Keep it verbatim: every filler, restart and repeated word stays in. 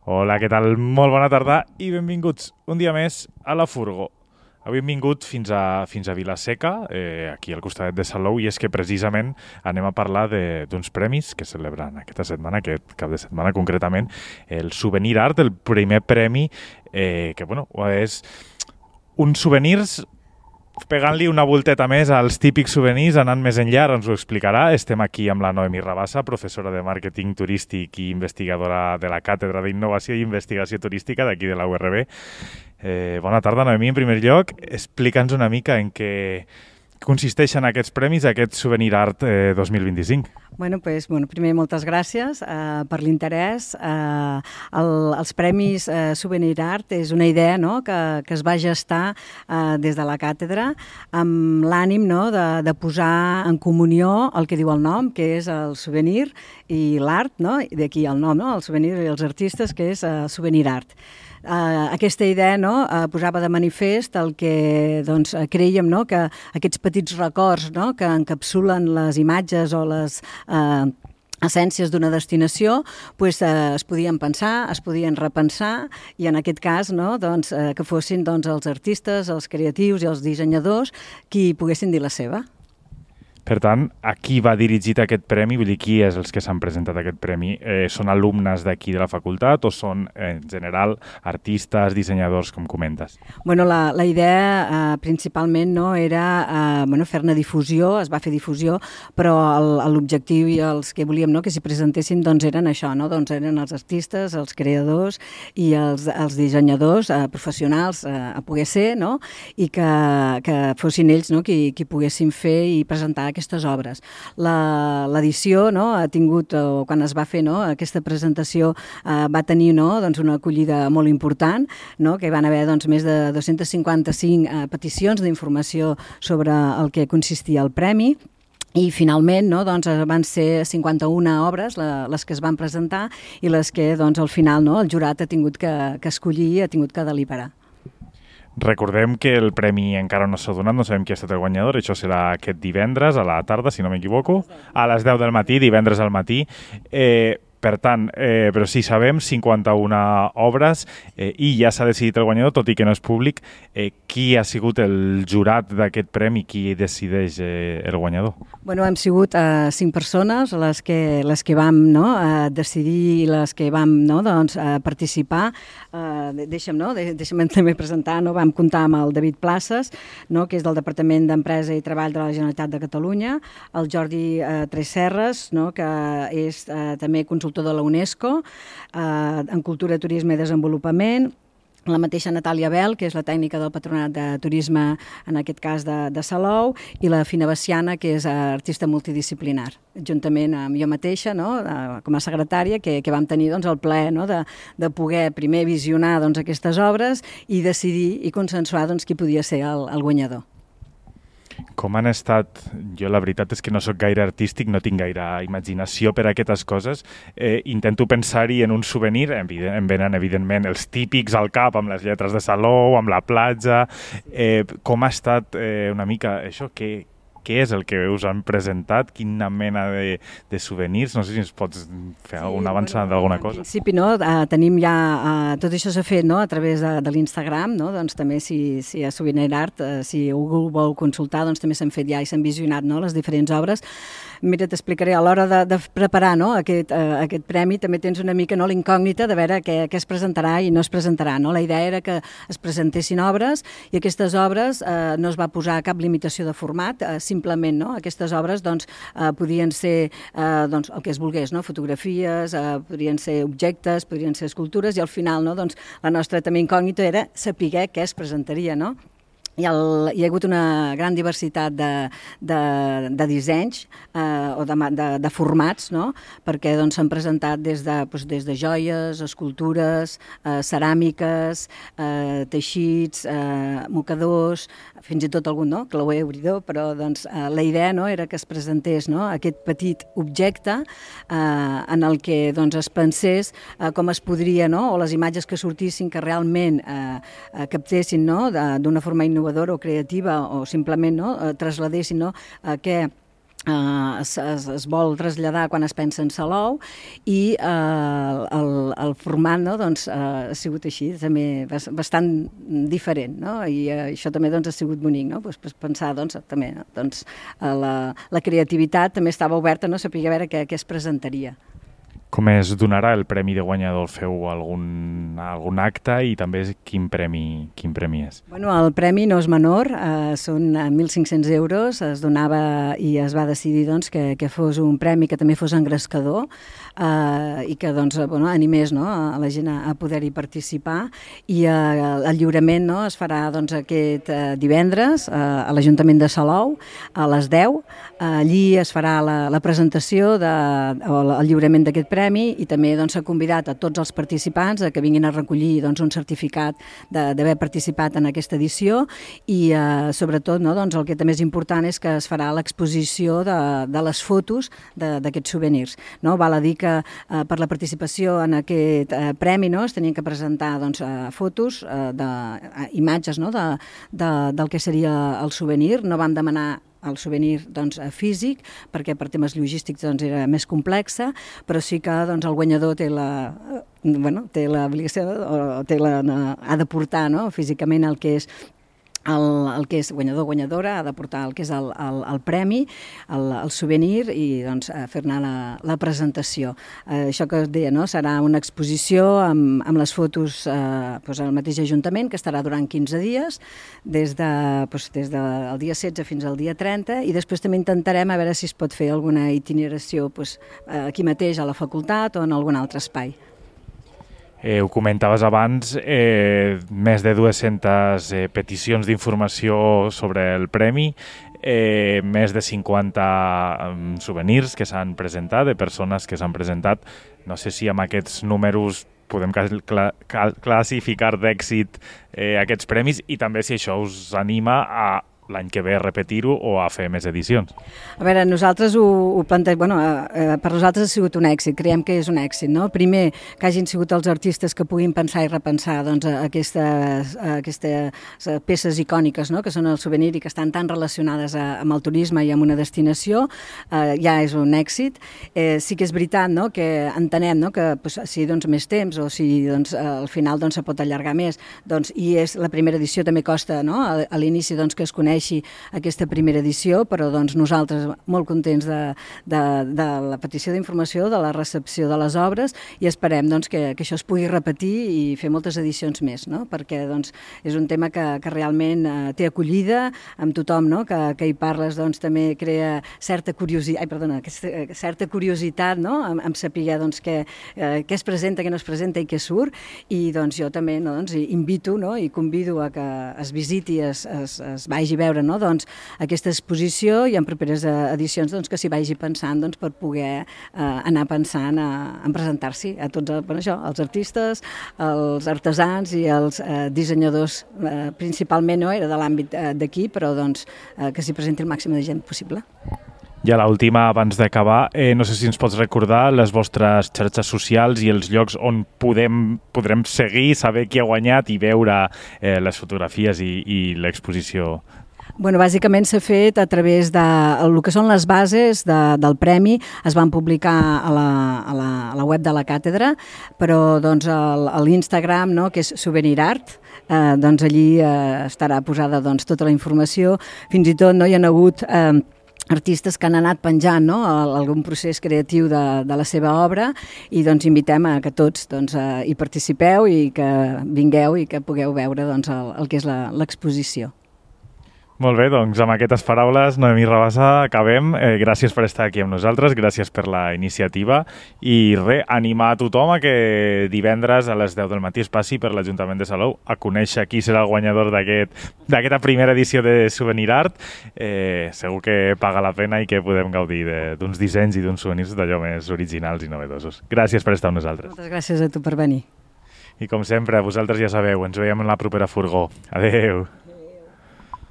Hola, què tal? Molt bona tarda i benvinguts un dia més a la Furgo. Avui hem vingut fins a, fins a Vila-seca, eh, aquí al costat de Salou, i és que precisament anem a parlar d'uns premis que celebren aquesta setmana, aquest cap de setmana concretament, el Souvenir Art, el primer premi, eh, que bueno, és uns souvenirs pegant-li una volteta més als típics souvenirs, anant més enllà, ens ho explicarà. Estem aquí amb la Noemi Rabassa, professora de màrqueting turístic i investigadora de la Càtedra d'Innovació i Investigació Turística d'aquí de la U R B. Eh, bona tarda, Noemi. En primer lloc, explica'ns una mica en què consisteixen aquests premis, aquest Souvenir Art eh, dos mil vint-i-cinc. Bueno, pues, bueno, primer, moltes gràcies eh, per l'interès. Eh, el, els Premis eh, Souvenir Art és una idea, no?, que, que es va gestar eh, des de la càtedra amb l'ànim, no?, de, de posar en comunió el que diu el nom, que és el souvenir, i l'art, no?, i d'aquí el nom, no?, el souvenir i els artistes, que és eh, Souvenir Art. Uh, aquesta idea, no?, uh, posava de manifest el que doncs, creiem, no?, que aquests petits records, no?, que encapsulen les imatges o les uh, essències d'una destinació, pues, uh, es podien pensar, es podien repensar, i en aquest cas, no?, doncs, uh, que fossin doncs, els artistes, els creatius i els dissenyadors qui poguessin dir la seva. Per tant, a qui va dirigit aquest premi? Vull dir, qui és els que s'han presentat aquest premi? Eh, són alumnes d'aquí de la facultat o són, en general, artistes, dissenyadors, com comentes? Bueno, la, la idea eh, principalment no era eh, bueno, fer-ne difusió, es va fer difusió, però l'objectiu i els que volíem, no?, que s'hi presentessin doncs eren això, no?, doncs eren els artistes, els creadors i els, els dissenyadors eh, professionals eh, a poder ser, no?, i que, que fossin ells, no?, qui, qui poguessin fer i presentar aquestes obres. L'edició, no?, ha tingut, o quan es va fer, no?, aquesta presentació eh, va tenir, no?, doncs una acollida molt important, no?, que van haver doncs, més de dos-centes cinquanta-cinc eh, peticions d'informació sobre el que consistia el premi. I finalment, no, doncs, van ser cinquanta-una obres la, les que es van presentar i les que doncs, al final, no, el jurat ha tingut que, que escollir, ha tingut que deliberar. Recordem que el premi encara no s'ha donat, no sabem qui ha estat el guanyador, això serà aquest divendres a la tarda, si no m'equivoco, a les deu del matí, divendres al matí. Eh, per tant, eh, però sí sabem, cinquanta-una obres eh, i ja s'ha decidit el guanyador, tot i que no és públic. Eh, qui ha sigut el jurat d'aquest premi, qui decideix eh, el guanyador? Bueno, hem sigut eh, cinc persones les que, les que vam, no, eh, decidir, les que vam, no, doncs, eh, participar. Eh, deixa'm, no, de, deixa'm també presentar, no, vam comptar amb el David Places, no, que és del Departament d'Empresa i Treball de la Generalitat de Catalunya, el Jordi eh, Tresserres, no, que és eh, també consultor de la UNESCO eh, en Cultura, Turisme i Desenvolupament, la mateixa Natàlia Bel, que és la tècnica del Patronat de Turisme, en aquest cas de, de Salou, i la Fina Baciana, que és artista multidisciplinar, juntament amb jo mateixa, no?, com a secretària, que, que vam tenir doncs, el plaer, no?, de, de poder primer visionar doncs, aquestes obres i decidir i consensuar doncs, qui podia ser el, el guanyador. Com han estat? Jo la veritat és que no sóc gaire artístic, no tinc gaire imaginació per a aquestes coses. Eh, intento pensar-hi en un souvenir, em venen evidentment els típics al cap, amb les lletres de Salou, amb la platja. Eh, com ha estat eh, una mica això? Què, què és el que us han presentat? Quina mena de, de souvenirs? No sé si ens pots fer sí, alguna avançada bueno, d'alguna cosa. En principi, no, uh, tenim ja... Uh, tot això s'ha fet, no?, a través de, de l'Instagram, no?, doncs també si, si a Souvenir Art, uh, si algú vol consultar, doncs també s'han fet ja i s'han visionat, no?, les diferents obres. Mira, t'explicaré, a l'hora de, de preparar, no?, aquest, uh, aquest premi també tens una mica, no?, l'incògnita de veure què, què es presentarà i no es presentarà, no? La idea era que es presentessin obres i aquestes obres uh, no es va posar cap limitació de format, uh, simplement, no?, aquestes obres doncs, eh, podien ser eh, doncs, el que es volgués, no?, fotografies, eh, podrien ser objectes, podrien ser escultures, i al final, no?, doncs, la nostra també incògnita era saber què es presentaria, no? Hi ha, el, hi ha hagut una gran diversitat de, de, de dissenys eh, o de, de, de formats, no?, perquè doncs, s'han presentat des de, doncs, des de joies, escultures, eh, ceràmiques, eh, teixits, eh, mocadors, fins i tot algun, no?, clauer, obridor, però doncs, eh, la idea, no?, era que es presentés, no?, aquest petit objecte eh, en el que doncs, es pensés eh, com es podria, no?, o les imatges que sortissin que realment eh, eh, captessin, no?, d'una forma innovadora o creativa, o simplement, no?, eh, trasladessin, no?, eh, que Uh, es, es, es vol traslladar quan es pensa en Salou i uh, el, el format no, doncs, uh, ha sigut així, també bastant diferent, no? I uh, això també doncs, ha sigut bonic, no? Pues, pues pensar doncs, també, no? doncs, uh, la, la creativitat també estava oberta, no? Saber a veure què, què es presentaria. Com es donarà el premi de guanyador? Feu algun, algun acte i també quin premi, quin premi és? Bueno, el premi no és menor, eh, són mil cinc-cents euros, es donava i es va decidir doncs, que, que fos un premi que també fos engrescador eh, i que doncs, bueno, animés no, a la gent a, a poder-hi participar i eh, el lliurament no, es farà doncs, aquest eh, divendres eh, a l'Ajuntament de Salou a les deu. Eh, allí es farà la, la presentació de, o el lliurament d'aquest premi i també doncs, s'ha convidat a tots els participants a que vinguin a recollir doncs, un certificat d'haver participat en aquesta edició i eh, sobretot no, doncs, el que també és important és que es farà l'exposició de, de les fotos d'aquests souvenirs. No? Val a dir que eh, per la participació en aquest eh, premi no, es tenien que presentar doncs, eh, fotos, eh, de, eh, imatges no, de, de, del que seria el souvenir. No vam demanar el souvenir doncs, físic, perquè per temes logístics doncs, era més complexa, però sí que doncs, el guanyador té la, bueno, té l'obligació o té la, ha de portar no, físicament el que és El, el que és guanyador o guanyadora ha de portar el que és el, el, el premi, el, el souvenir i doncs, fer-ne la, la presentació. Eh, això que us deia, no? Serà una exposició amb, amb les fotos eh, doncs al mateix Ajuntament, que estarà durant quinze dies, des, de, doncs, des del dia setze fins al dia trenta, i després també intentarem a veure si es pot fer alguna itineració doncs, aquí mateix a la facultat o en algun altre espai. Eh, ho comentaves abans, eh, més de dues-centes eh, peticions d'informació sobre el premi, eh, més de cinquanta um, souvenirs que s'han presentat, de persones que s'han presentat. No sé si amb aquests números podem cla cla classificar d'èxit eh, aquests premis i també si això us anima a l'any que ve a repetir-ho o a fer més edicions. A veure, nosaltres ho, ho plantegem, bueno, eh, per nosaltres ha sigut un èxit, creiem que és un èxit, no? Primer, que hagin sigut els artistes que puguin pensar i repensar doncs, aquestes, aquestes peces icòniques, no? Que són el souvenir i que estan tan relacionades a, amb el turisme i amb una destinació, eh, ja és un èxit. Eh, sí que és veritat no? Que entenem no? Que pues, si doncs, més temps o si doncs, al final doncs, se pot allargar més, doncs, i és la primera edició també costa no? a, a l'inici doncs, que es coneix aquesta primera edició, però doncs, nosaltres molt contents de, de, de la petició d'informació, de la recepció de les obres i esperem doncs, que, que això es pugui repetir i fer moltes edicions més, no? Perquè doncs, és un tema que, que realment eh, té acollida amb tothom no? que, que hi parles doncs, també crea certa curiositat, ai, perdona, certa curiositat no? amb, amb saber doncs, què, eh, què es presenta, què no es presenta i què surt i doncs, jo també no? doncs, invito no? i convido a que es visiti, es, es, es vagi a veure no? doncs, aquesta exposició i en properes edicions doncs, que s'hi vagi pensant doncs, per poder eh, anar pensant a, a presentar-s'hi a tots bueno, això, els artistes, els artesans i els eh, dissenyadors, eh, principalment no era de l'àmbit eh, d'aquí, però doncs, eh, que s'hi presenti el màxim de gent possible. I a l'última, abans d'acabar, eh, no sé si ens pots recordar les vostres xarxes socials i els llocs on podem, podrem seguir, saber qui ha guanyat i veure eh, les fotografies i, i l'exposició. Bueno, bàsicament s'ha fet a través de el que són les bases de, del premi, es van publicar a la, a la, a la web de la càtedra, però doncs, a l'Instagram, no, que és Souvenir Art, eh, doncs allí eh, estarà posada doncs, tota la informació, fins i tot no, hi ha hagut eh, artistes que han anat penjant no, algun procés creatiu de, de la seva obra i doncs invitem a que tots doncs, eh, hi participeu i que vingueu i que pugueu veure doncs, el, el que és l'exposició. Molt bé, doncs amb aquestes paraules, Noemí Rabassa, acabem. Eh, gràcies per estar aquí amb nosaltres, gràcies per la iniciativa i res, animar a tothom a que divendres a les deu del matí es passi per l'Ajuntament de Salou a conèixer qui serà el guanyador d'aquesta primera edició de Souvenir Art. Eh, segur que paga la pena i que podem gaudir d'uns dissenys i d'uns souvenirs d'allò més originals i novedosos. Gràcies per estar amb nosaltres. Moltes gràcies a tu per venir. I com sempre, vosaltres ja sabeu, ens veiem en la propera furgó. Adeu!